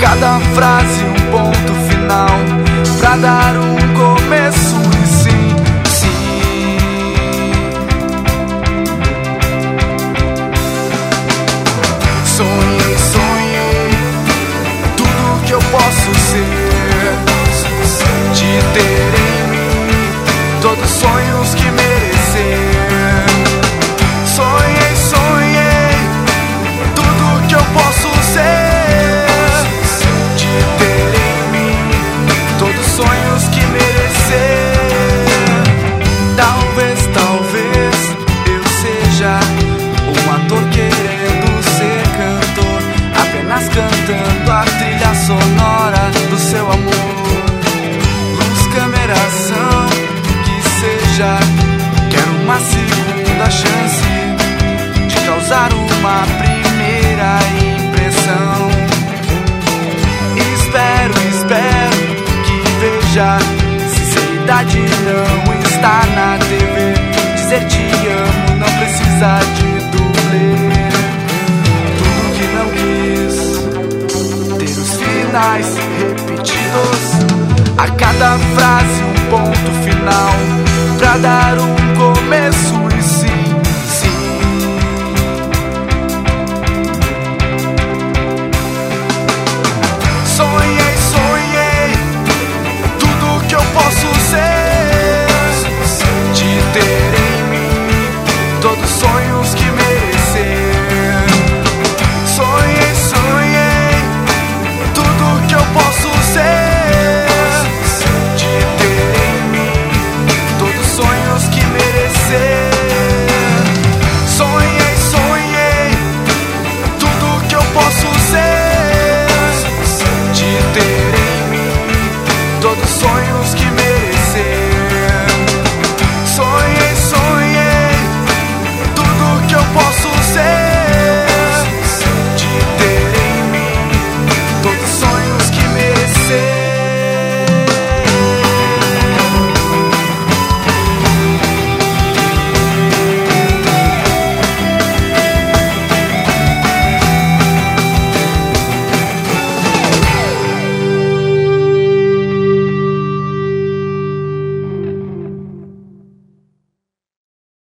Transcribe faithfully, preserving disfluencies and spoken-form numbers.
cada frase um ponto final, pra dar um começo e sim, sim. Sonhei, sonhei tudo que eu posso ser, de ter em mim todos os sonhos que merecer. Sonhei, sonhei tudo que eu posso ser, de ter em mim todos os sonhos que merecer. Talvez, talvez eu seja um ator querendo ser cantor, apenas cantando a trilha sonora do seu amor. Luz, câmera, ação, que seja, quero uma segunda chance de causar uma primeira impressão. Espero, espero que veja, sinceridade não está na T V. Dizer te amo não precisa de dublê. Tudo que não quis ter os finais repetidos, a cada frase